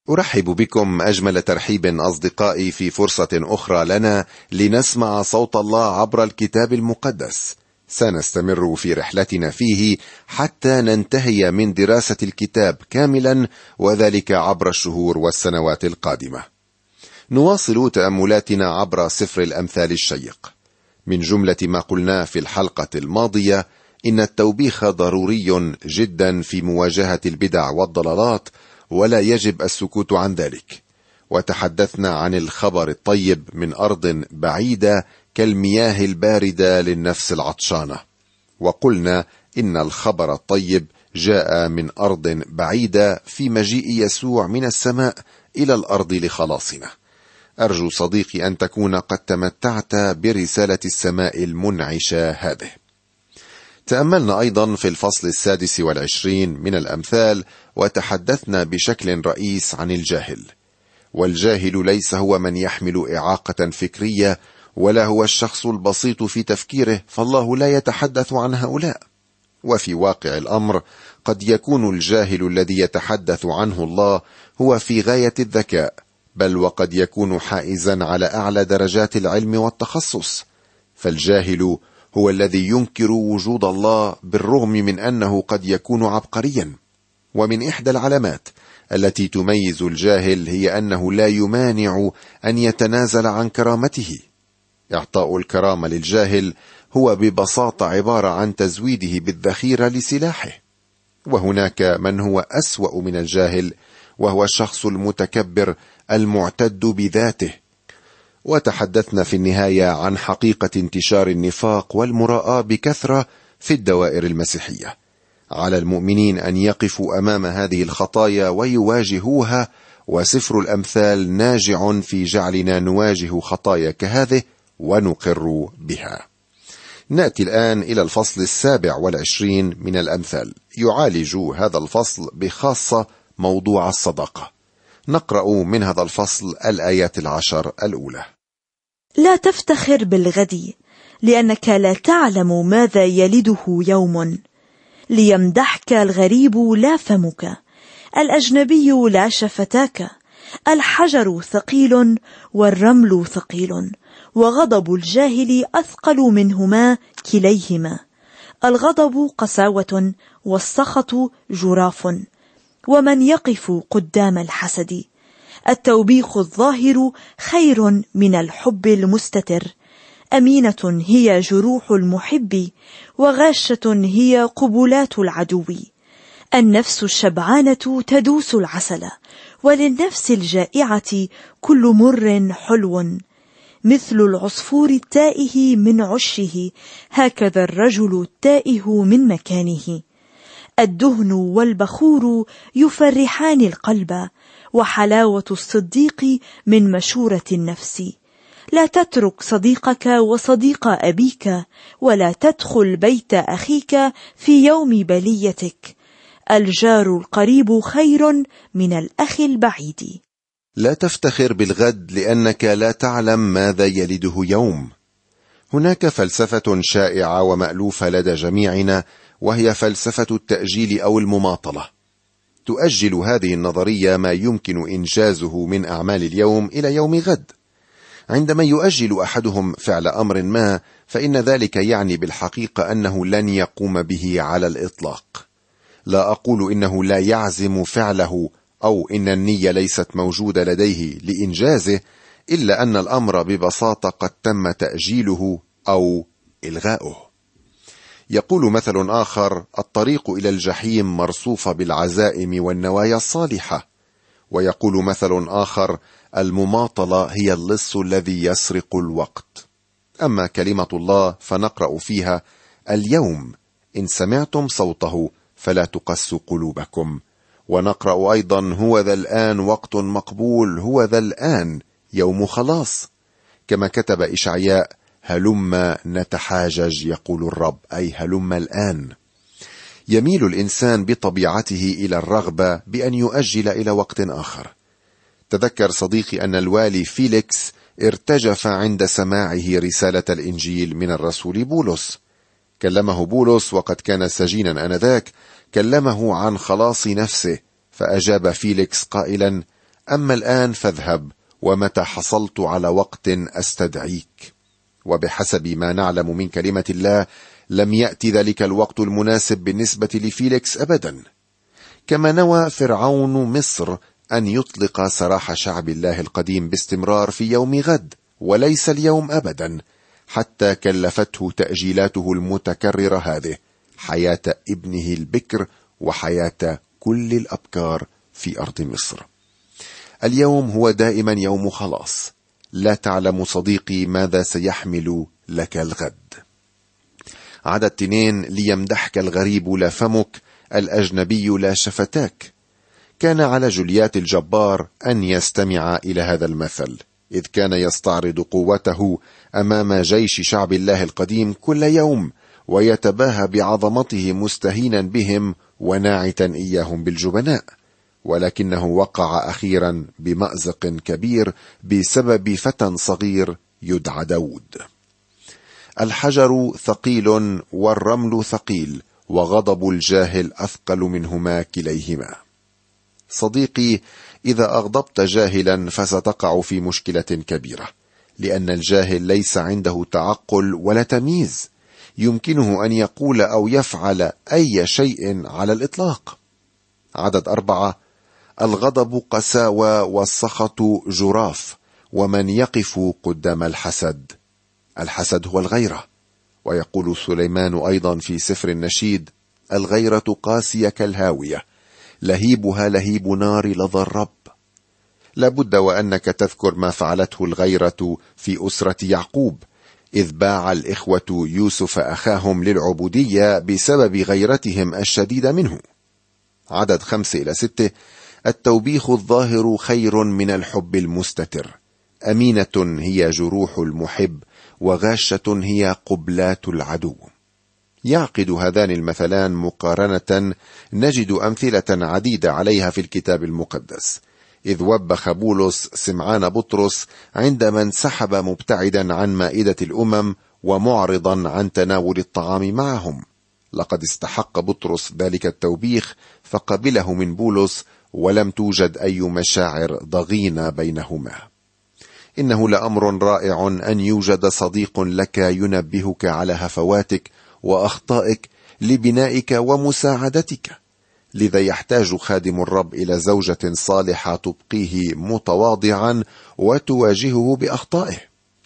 أرحب بكم أجمل ترحيب أصدقائي في فرصة أخرى لنا لنسمع صوت الله عبر الكتاب المقدس. سنستمر في رحلتنا فيه حتى ننتهي من دراسة الكتاب كاملا، وذلك عبر الشهور والسنوات القادمة. نواصل تأملاتنا عبر سفر الأمثال الشيق. من جملة ما قلناه في الحلقة الماضية إن التوبيخ ضروري جدا في مواجهة البدع والضلالات، ولا يجب السكوت عن ذلك. وتحدثنا عن الخبر الطيب من أرض بعيدة كالمياه الباردة للنفس العطشانة، وقلنا إن الخبر الطيب جاء من أرض بعيدة في مجيء يسوع من السماء إلى الأرض لخلاصنا. أرجو صديقي أن تكون قد تمتعت برسالة السماء المنعشة هذه. تأملنا أيضا في الفصل 26 من الأمثال، وتحدثنا بشكل رئيس عن الجاهل. والجاهل ليس هو من يحمل إعاقة فكرية، ولا هو الشخص البسيط في تفكيره، فالله لا يتحدث عن هؤلاء. وفي واقع الأمر قد يكون الجاهل الذي يتحدث عنه الله هو في غاية الذكاء، بل وقد يكون حائزا على أعلى درجات العلم والتخصص. فالجاهل هو الذي ينكر وجود الله بالرغم من أنه قد يكون عبقريا. ومن إحدى العلامات التي تميز الجاهل هي أنه لا يمانع أن يتنازل عن كرامته. إعطاء الكرامة للجاهل هو ببساطة عبارة عن تزويده بالذخيرة لسلاحه. وهناك من هو أسوأ من الجاهل، وهو الشخص المتكبر المعتد بذاته. وتحدثنا في النهاية عن حقيقة انتشار النفاق والمراءة بكثرة في الدوائر المسيحية. على المؤمنين أن يقفوا أمام هذه الخطايا ويواجهوها، وسفر الأمثال ناجع في جعلنا نواجه خطايا كهذه ونقر بها. نأتي الآن إلى الفصل 27 من الأمثال. يعالج هذا الفصل بخاصة موضوع الصداقة. نقرأ من هذا الفصل الآيات 10 الأولى. لا تفتخر بالغد، لأنك لا تعلم ماذا يلده يوم. ليمدحك الغريب لا فمك، الأجنبي لا شفتاك. الحجر ثقيل والرمل ثقيل، وغضب الجاهل أثقل منهما كليهما. الغضب قساوة، والسخط جراف، ومن يقف قدام الحسد. التوبيخ الظاهر خير من الحب المستتر. أمينة هي جروح المحب، وغاشة هي قبلات العدو. النفس الشبعانة تدوس العسل، وللنفس الجائعة كل مر حلو. مثل العصفور التائه من عشه، هكذا الرجل التائه من مكانه. الدهن والبخور يفرحان القلب، وحلاوة الصديق من مشورة النفس. لا تترك صديقك وصديق أبيك، ولا تدخل بيت أخيك في يوم بليتك. الجار القريب خير من الأخ البعيد. لا تفتخر بالغد، لأنك لا تعلم ماذا يلده يوم. هناك فلسفة شائعة ومألوفة لدى جميعنا، وهي فلسفة التأجيل أو المماطلة. تؤجل هذه النظرية ما يمكن إنجازه من أعمال اليوم إلى يوم غد. عندما يؤجل أحدهم فعل أمر ما، فإن ذلك يعني بالحقيقة أنه لن يقوم به على الإطلاق. لا أقول إنه لا يعزم فعله، أو إن النية ليست موجودة لديه لإنجازه، إلا أن الأمر ببساطة قد تم تأجيله أو إلغاؤه. يقول مثل آخر: الطريق إلى الجحيم مرصوفة بالعزائم والنوايا الصالحة. ويقول مثل آخر: المماطلة هي اللص الذي يسرق الوقت. أما كلمة الله فنقرأ فيها: اليوم إن سمعتم صوته فلا تقسوا قلوبكم. ونقرأ أيضا: هو ذا الآن وقت مقبول، هو ذا الآن يوم خلاص. كما كتب إشعياء: هلم نتحاجج يقول الرب، أي هلم الآن. يميل الإنسان بطبيعته إلى الرغبة بأن يؤجل إلى وقت آخر. تذكر صديقي أن الوالي فيليكس ارتجف عند سماعه رسالة الإنجيل من الرسول بولس. كلمه بولس وقد كان سجينا آنذاك، كلمه عن خلاص نفسه، فأجاب فيليكس قائلا: أما الآن فاذهب، ومتى حصلت على وقت أستدعيك. وبحسب ما نعلم من كلمة الله لم يأتي ذلك الوقت المناسب بالنسبة لفيليكس أبدا، كما نوى فرعون مصر أن يطلق سراح شعب الله القديم باستمرار في يوم غد وليس اليوم أبدا، حتى كلفته تأجيلاته المتكررة هذه حياة ابنه البكر وحياة كل الأبكار في أرض مصر. اليوم هو دائما يوم خلاص، لا تعلم صديقي ماذا سيحمل لك الغد. عدد 2: ليمدحك الغريب لا فمك، الأجنبي لا شفتاك. كان على جوليات الجبار أن يستمع إلى هذا المثل، إذ كان يستعرض قوته أمام جيش شعب الله القديم كل يوم، ويتباهى بعظمته مستهينا بهم وناعتا إياهم بالجبناء، ولكنه وقع أخيرا بمأزق كبير بسبب فتى صغير يدعى داود. الحجر ثقيل والرمل ثقيل، وغضب الجاهل أثقل منهما كليهما. صديقي، إذا أغضبت جاهلا فستقع في مشكلة كبيرة، لأن الجاهل ليس عنده تعقل ولا تمييز، يمكنه أن يقول أو يفعل أي شيء على الإطلاق. عدد 4: الغضب قساوة والسخط جراف، ومن يقف قدام الحسد. الحسد هو الغيرة، ويقول سليمان أيضا في سفر النشيد: الغيرة قاسية كالهاوية، لهيبها لهيب نار لظى الرب. لابد وأنك تذكر ما فعلته الغيرة في أسرة يعقوب، إذ باع الإخوة يوسف أخاهم للعبودية بسبب غيرتهم الشديدة منه. عدد 5-6: التوبيخ الظاهر خير من الحب المستتر، أمينة هي جروح المحب، وغاشة هي قبلات العدو. يعقد هذان المثلان مقارنة نجد أمثلة عديدة عليها في الكتاب المقدس، إذ وبخ بولس سمعان بطرس عندما انسحب مبتعدا عن مائدة الأمم ومعرضا عن تناول الطعام معهم. لقد استحق بطرس ذلك التوبيخ فقبله من بولس، ولم توجد أي مشاعر ضغينة بينهما. إنه لأمر رائع أن يوجد صديق لك ينبهك على هفواتك وأخطائك لبنائك ومساعدتك. لذا يحتاج خادم الرب إلى زوجة صالحة تبقيه متواضعا وتواجهه بأخطائه.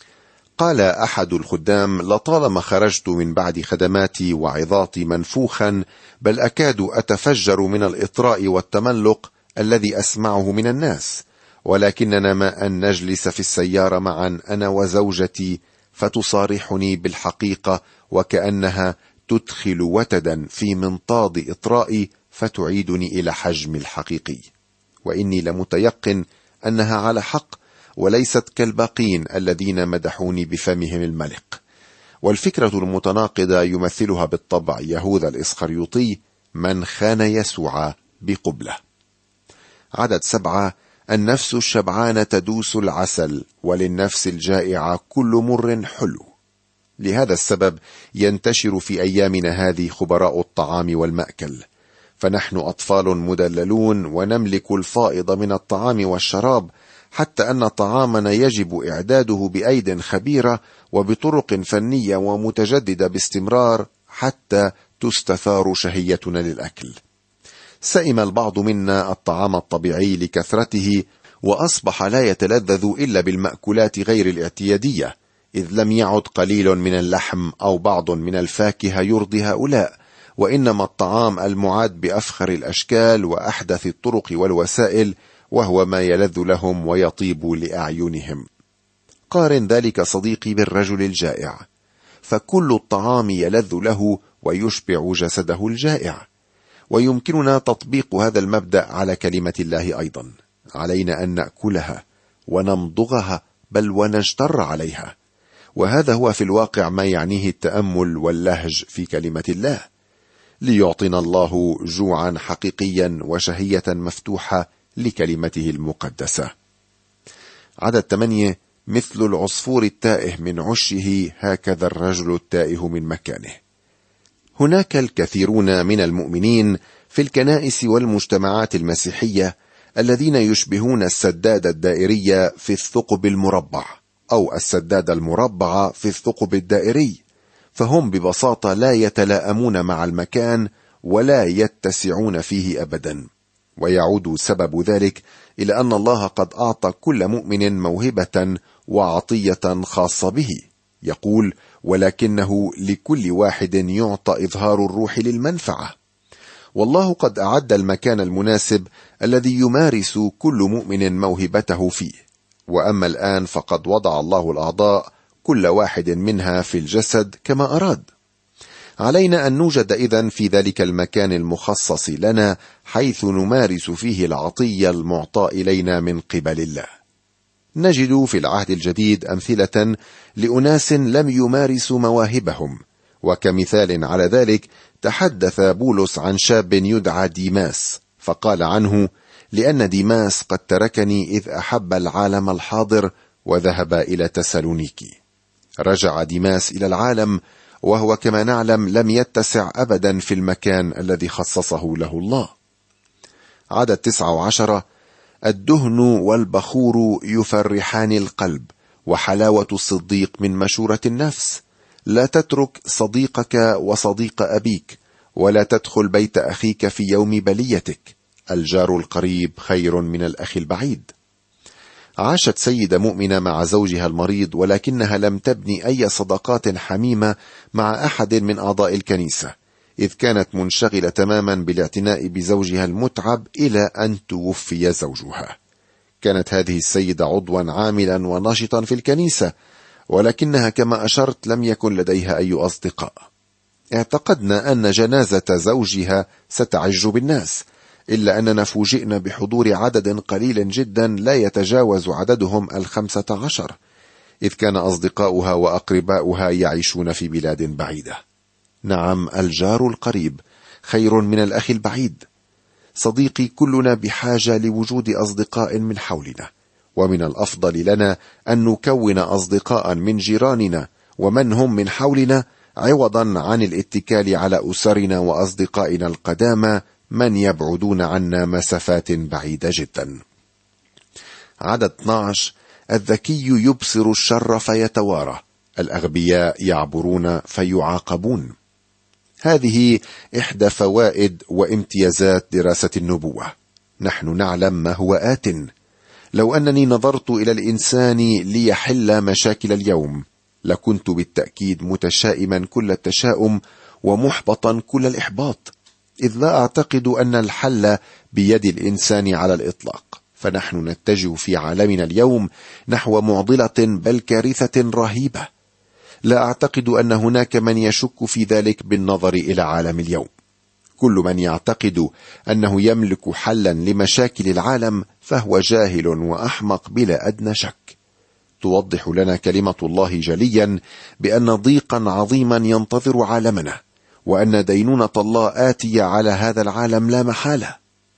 قال أحد الخدام: لطالما خرجت من بعد خدماتي وعظاتي منفوخا، بل أكاد أتفجر من الإطراء والتملق الذي أسمعه من الناس، ولكننا ما أن نجلس في السيارة معا أنا وزوجتي فتصارحني بالحقيقة وكأنها تدخل وتدا في منطاد إطرائي فتعيدني إلى حجمي الحقيقي، وإني لمتيقن أنها على حق وليست كالباقين الذين مدحوني بفمهم الملق. والفكرة المتناقضة يمثلها بالطبع يهوذا الإسخريوطي من خان يسوع بقبلة. عدد 7: النفس الشبعانة تدوس العسل، وللنفس الجائعة كل مر حلو. لهذا السبب ينتشر في أيامنا هذه خبراء الطعام والمأكل، فنحن أطفال مدللون ونملك الفائض من الطعام والشراب، حتى أن طعامنا يجب إعداده بأيد خبيرة وبطرق فنية ومتجددة باستمرار حتى تستثار شهيتنا للأكل. سئم البعض منا الطعام الطبيعي لكثرته، وأصبح لا يتلذذ إلا بالمأكولات غير الاعتيادية، إذ لم يعد قليل من اللحم أو بعض من الفاكهة يرضي هؤلاء، وإنما الطعام المعد بأفخر الأشكال وأحدث الطرق والوسائل، وهو ما يلذ لهم ويطيب لأعينهم. قارن ذلك صديقي بالرجل الجائع، فكل الطعام يلذ له ويشبع جسده الجائع. ويمكننا تطبيق هذا المبدأ على كلمة الله أيضا. علينا أن نأكلها ونمضغها بل ونجتر عليها، وهذا هو في الواقع ما يعنيه التأمل واللهج في كلمة الله، ليعطينا الله جوعا حقيقيا وشهية مفتوحة لكلمته المقدسة. عدد 8: مثل العصفور التائه من عشه هكذا الرجل التائه من مكانه. هناك الكثيرون من المؤمنين في الكنائس والمجتمعات المسيحية الذين يشبهون السداد الدائري في الثقب المربع، أو السداد المربع في الثقب الدائري، فهم ببساطة لا يتلائمون مع المكان ولا يتسعون فيه أبدا. ويعود سبب ذلك إلى أن الله قد أعطى كل مؤمن موهبة وعطية خاصة به. يقول: ولكنه لكل واحد يعطى إظهار الروح للمنفعة. والله قد أعد المكان المناسب الذي يمارس كل مؤمن موهبته فيه. وأما الآن فقد وضع الله الأعضاء كل واحد منها في الجسد كما أراد. علينا أن نوجد إذن في ذلك المكان المخصص لنا، حيث نمارس فيه العطية المعطاة إلينا من قبل الله. نجد في العهد الجديد أمثلة لأناس لم يمارسوا مواهبهم، وكمثال على ذلك تحدث بولس عن شاب يدعى ديماس، فقال عنه: لأن ديماس قد تركني إذ أحب العالم الحاضر وذهب إلى تسالونيكي. رجع ديماس إلى العالم، وهو كما نعلم لم يتسع أبدا في المكان الذي خصصه له الله. عدد 19: الدهن والبخور يفرحان القلب، وحلاوة الصديق من مشورة النفس. لا تترك صديقك وصديق أبيك، ولا تدخل بيت أخيك في يوم بليتك. الجار القريب خير من الأخ البعيد. عاشت سيدة مؤمنة مع زوجها المريض، ولكنها لم تبني أي صداقات حميمة مع أحد من أعضاء الكنيسة، إذ كانت منشغلة تماما بالاعتناء بزوجها المتعب إلى أن توفي زوجها. كانت هذه السيدة عضوا عاملا ونشطا في الكنيسة، ولكنها كما أشرت لم يكن لديها أي أصدقاء. اعتقدنا أن جنازة زوجها ستعج بالناس، إلا أننا فوجئنا بحضور عدد قليل جدا لا يتجاوز عددهم 15، إذ كان أصدقاؤها وأقرباؤها يعيشون في بلاد بعيدة. نعم، الجار القريب خير من الأخ البعيد. صديقي، كلنا بحاجة لوجود أصدقاء من حولنا، ومن الأفضل لنا أن نكون أصدقاء من جيراننا ومن هم من حولنا، عوضا عن الاتكال على أسرنا وأصدقائنا القدامى من يبعدون عنا مسافات بعيدة جدا. عدد 12: الذكي يبصر الشر فيتوارى، الأغبياء يعبرون فيعاقبون. هذه إحدى فوائد وامتيازات دراسة النبوة. نحن نعلم ما هو آت. لو أنني نظرت إلى الإنسان ليحل مشاكل اليوم، لكنت بالتأكيد متشائما كل التشاؤم ومحبطا كل الإحباط، إذ لا أعتقد أن الحل بيد الإنسان على الإطلاق. فنحن نتجه في عالمنا اليوم نحو معضلة بل كارثة رهيبة. لا أعتقد أن هناك من يشك في ذلك بالنظر إلى عالم اليوم. كل من يعتقد أنه يملك حلا لمشاكل العالم فهو جاهل وأحمق بلا أدنى شك. توضح لنا كلمة الله جليا بأن ضيقا عظيما ينتظر عالمنا، وأن دينونة الله آتية على هذا العالم لا محالة.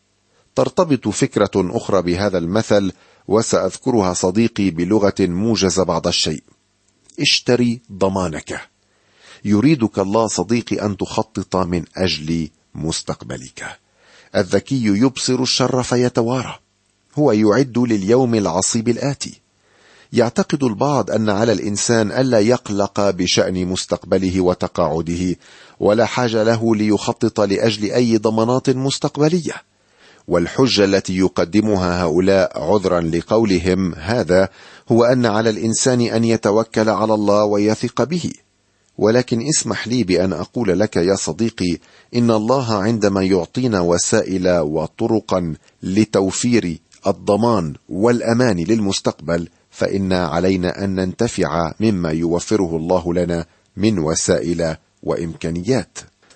ترتبط فكرة أخرى بهذا المثل، وسأذكرها صديقي بلغة موجزة بعض الشيء: اشتري ضمانك. يريدك الله صديقي أن تخطط من أجل مستقبلك. الذكي يبصر الشر فيتوارى، هو يعد لليوم العصيب الآتي. يعتقد البعض أن على الإنسان ألا يقلق بشأن مستقبله وتقاعده، ولا حاجة له ليخطط لأجل أي ضمانات مستقبلية. والحجة التي يقدمها هؤلاء عذرا لقولهم هذا هو أن على الإنسان أن يتوكل على الله ويثق به. ولكن اسمح لي بأن أقول لك يا صديقي إن الله عندما يعطينا وسائل وطرقا لتوفير الضمان والأمان للمستقبل، فإن علينا أن ننتفع مما يوفره الله لنا من وسائل وإمكانيات.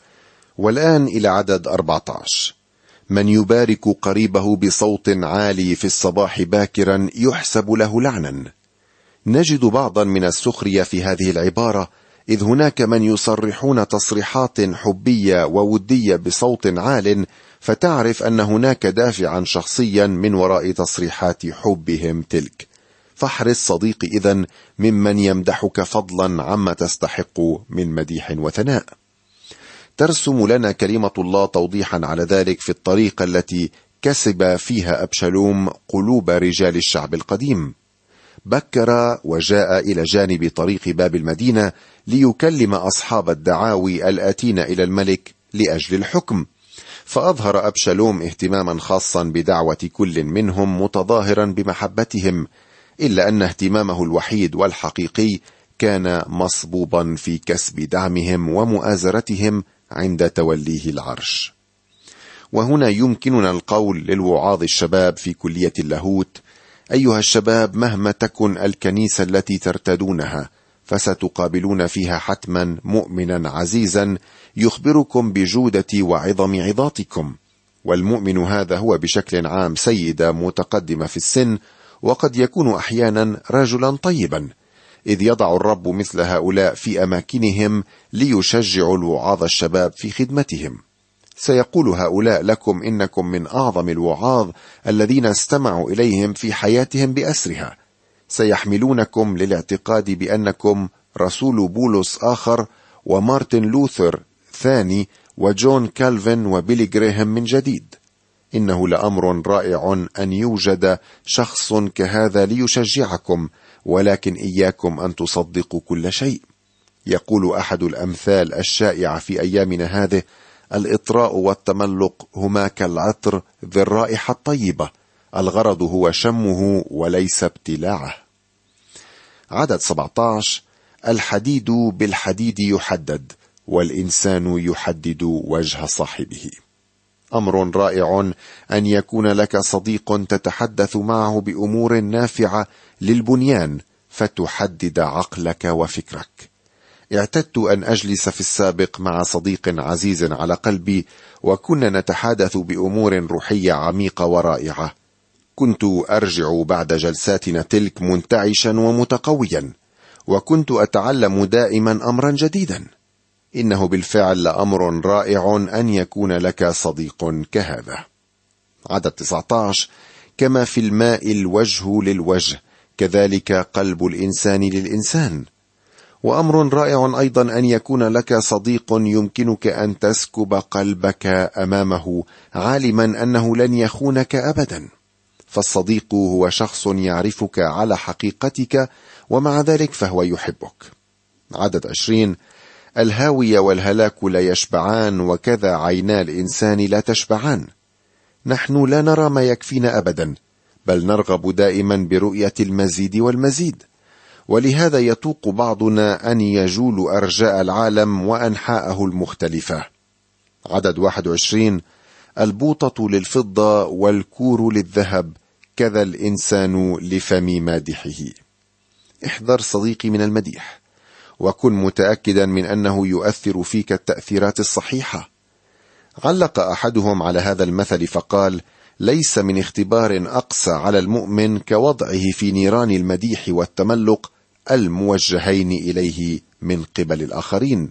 والآن إلى عدد 14: من يبارك قريبه بصوت عالي في الصباح باكرا يحسب له لعنا. نجد بعضا من السخرية في هذه العبارة، إذ هناك من يصرحون تصريحات حبية وودية بصوت عال، فتعرف أن هناك دافعا شخصيا من وراء تصريحات حبهم تلك. فاحرص صديقي إذن ممن يمدحك فضلا عما تستحق من مديح وثناء. ترسم لنا كلمة الله توضيحا على ذلك في الطريقة التي كسب فيها أبشالوم قلوب رجال الشعب القديم. بكر وجاء إلى جانب طريق باب المدينة ليكلم أصحاب الدعاوي الآتين إلى الملك لأجل الحكم، فأظهر أبشالوم اهتماما خاصا بدعوة كل منهم متظاهرا بمحبتهم، إلا أن اهتمامه الوحيد والحقيقي كان مصبوبا في كسب دعمهم ومؤازرتهم عند توليه العرش. وهنا يمكننا القول للوعاظ الشباب في كلية اللاهوت: أيها الشباب، مهما تكن الكنيسة التي ترتدونها فستقابلون فيها حتما مؤمنا عزيزا يخبركم بجودة وعظم عظاتكم، والمؤمن هذا هو بشكل عام سيدة متقدمة في السن، وقد يكون أحيانا رجلا طيبا، إذ يضع الرب مثل هؤلاء في أماكنهم ليشجعوا الوعاظ الشباب في خدمتهم. سيقول هؤلاء لكم إنكم من أعظم الوعاظ الذين استمعوا إليهم في حياتهم بأسرها. سيحملونكم للاعتقاد بأنكم رسول بولس آخر، ومارتن لوثر ثاني، وجون كالفن وبيلي جريهم من جديد. إنه لأمر رائع أن يوجد شخص كهذا ليشجعكم، ولكن إياكم أن تصدقوا كل شيء. يقول أحد الأمثال الشائعة في أيامنا هذه: الإطراء والتملق هما كالعطر ذي الرائحة الطيبة، الغرض هو شمه وليس ابتلاعه. عدد 17: الحديد بالحديد يحدد، والإنسان يحدد وجه صاحبه. أمر رائع أن يكون لك صديق تتحدث معه بأمور نافعة للبنيان فتحدد عقلك وفكرك. اعتدت أن أجلس في السابق مع صديق عزيز على قلبي، وكنا نتحدث بأمور روحية عميقة ورائعة. كنت أرجع بعد جلساتنا تلك منتعشا ومتقويا، وكنت أتعلم دائما أمرا جديدا. إنه بالفعل لأمر رائع أن يكون لك صديق كهذا. عدد 19: كما في الماء الوجه للوجه، كذلك قلب الإنسان للإنسان. وأمر رائع أيضا أن يكون لك صديق يمكنك أن تسكب قلبك أمامه عالما أنه لن يخونك أبدا. فالصديق هو شخص يعرفك على حقيقتك، ومع ذلك فهو يحبك. عدد 20: الهاوية والهلاك لا يشبعان، وكذا عينا الإنسان لا تشبعان. نحن لا نرى ما يكفينا أبدا، بل نرغب دائما برؤية المزيد والمزيد، ولهذا يطوق بعضنا أن يجول أرجاء العالم وأنحاءه المختلفة. عدد 21: البوطة للفضة والكور للذهب، كذا الإنسان لفم مادحه. احذر صديقي من المديح، وكن متأكدا من أنه يؤثر فيك التأثيرات الصحيحة. علق أحدهم على هذا المثل فقال: ليس من اختبار أقسى على المؤمن كوضعه في نيران المديح والتملق الموجهين إليه من قبل الآخرين.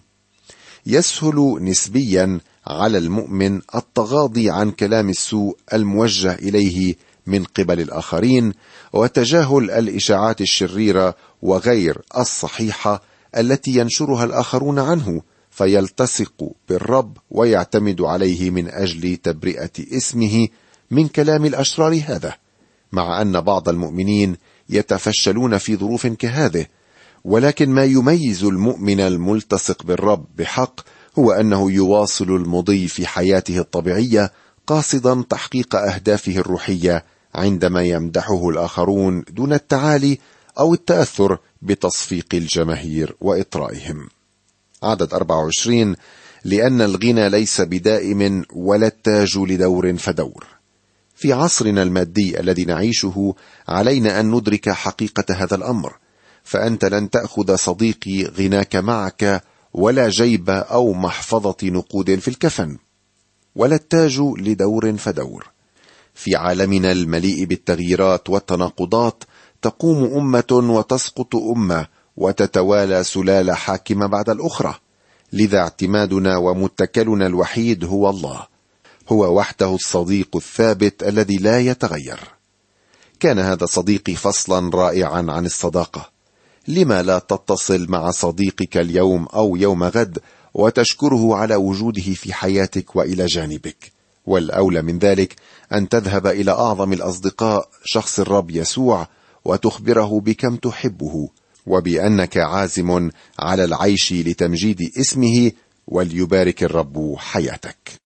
يسهل نسبيا على المؤمن التغاضي عن كلام السوء الموجه إليه من قبل الآخرين، وتجاهل الإشاعات الشريرة وغير الصحيحة التي ينشرها الآخرون عنه، فيلتصق بالرب ويعتمد عليه من أجل تبرئة اسمه من كلام الأشرار هذا، مع أن بعض المؤمنين يتفشلون في ظروف كهذه. ولكن ما يميز المؤمن الملتصق بالرب بحق هو أنه يواصل المضي في حياته الطبيعية قاصدا تحقيق أهدافه الروحية عندما يمدحه الآخرون دون التعالي أو التأثر بتصفيق الجماهير وإطرائهم. عدد 24: لأن الغنى ليس بدائم، ولا التاج لدور فدور. في عصرنا المادي الذي نعيشه علينا أن ندرك حقيقة هذا الأمر، فأنت لن تأخذ صديقي غناك معك، ولا جيب أو محفظة نقود في الكفن، ولا التاج لدور فدور. في عالمنا المليء بالتغييرات والتناقضات تقوم أمة وتسقط أمة، وتتوالى سلالة حاكمة بعد الأخرى. لذا اعتمادنا ومتكلنا الوحيد هو الله، هو وحده الصديق الثابت الذي لا يتغير. كان هذا صديقي فصلا رائعا عن الصداقة. لما لا تتصل مع صديقك اليوم أو يوم غد وتشكره على وجوده في حياتك وإلى جانبك، والأولى من ذلك أن تذهب إلى أعظم الأصدقاء شخص الرب يسوع وتخبره بكم تحبه وبأنك عازم على العيش لتمجيد اسمه، وليبارك الرب حياتك.